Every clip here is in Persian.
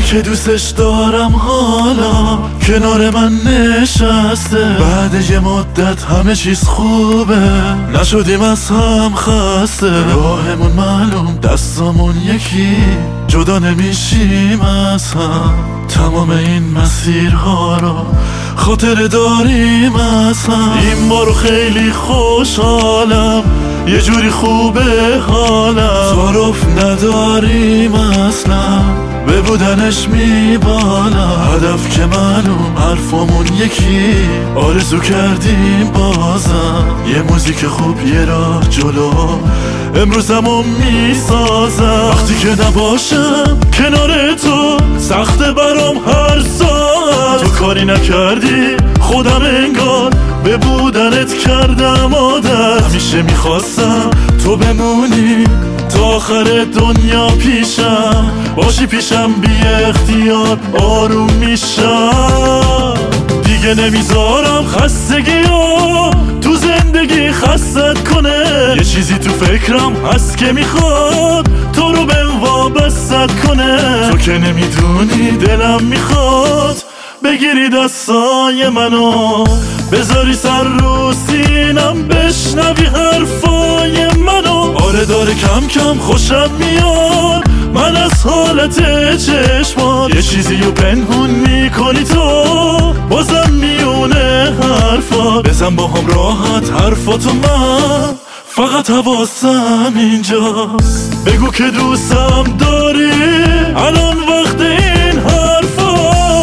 اونی که دوستش دارم حالا کنار من نشسته. بعد یه مدت همه چیز خوبه، نشدیم از هم خسته. راهمون معلوم، دستامون یکی، جدا نمیشیم از هم. تمام این مسیرها رو خاطر داریم از هم. این بارو خیلی خوشحالم، یه جوری خوبه حالم. تعارف نداریم اصلا، به بودنش میبالم. هدف که معلوم، حرفمون یکی، آرزو کردیم بازم. یه موزیک خوب یه راه جلو، امروزمو میسازم. وقتی که نباشم کنار تو سخته برام هر ساعت. تو کاری نکردی خودم انگار به بودنت کردم عادت. همیشه میخواستم تو بمونی تا آخر دنیا پیشم باشی. پیشم بی اختیار آروم میشم. دیگه نمیذارم خستگیو تو زندگی خستت کنه. یه چیزی تو فکرم هست که میخواد تو رو به وابستت کنه. تو که نمیدونی دلم میخواد بگیری دستای منو، بذاری سر رو سینم بشنوی حرفای منو. آره داره کم کم خوشم میاد من از حالت چشمات. یه چیزی رو پنهون میکنی تو بازم میونه حرفات. بزن با هم راحت حرفاتو، من فقط حواسم اینجاست. بگو که دوستم داری، الان وقت این حرفات.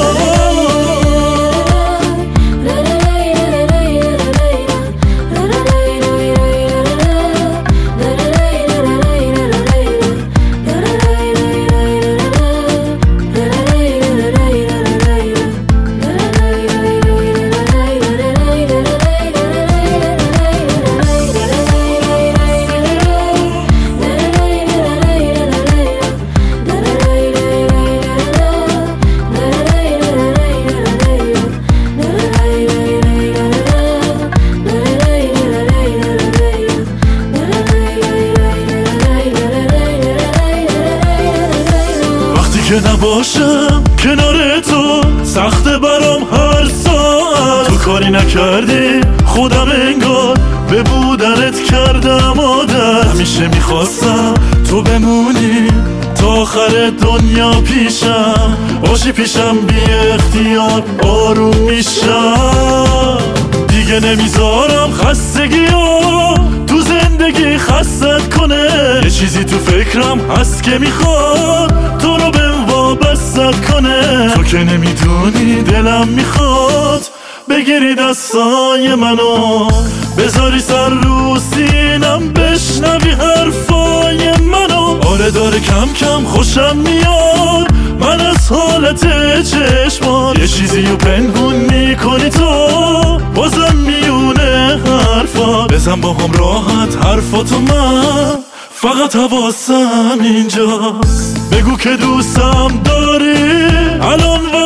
که نباشم کنار تو سخته برام هر ساعت. تو کاری نکردی خودم انگار به بودنت کردم عادت. همیشه میخواستم تو بمونی تا آخر دنیا پیشم باشی. پیشم بی اختیار آروم میشم. دیگه نمیذارم خستگیو تو زندگی خستت کنه. یه چیزی تو فکرم هست که میخواد تو رو به وابستت کنه. تو که نمیدونی دلم میخواد بگیری دستای منو، بذاری سر رو سینم بشنوی حرفای منو. آره داره کم کم خوشم میاد من از حالت چشمات. یه چیزی رو پنهون میکنی تو بازم میونه حرفات. بزن با هم راحت حرفاتو، من فقط حواسم اینجاست. بگو که دوستم داری، الان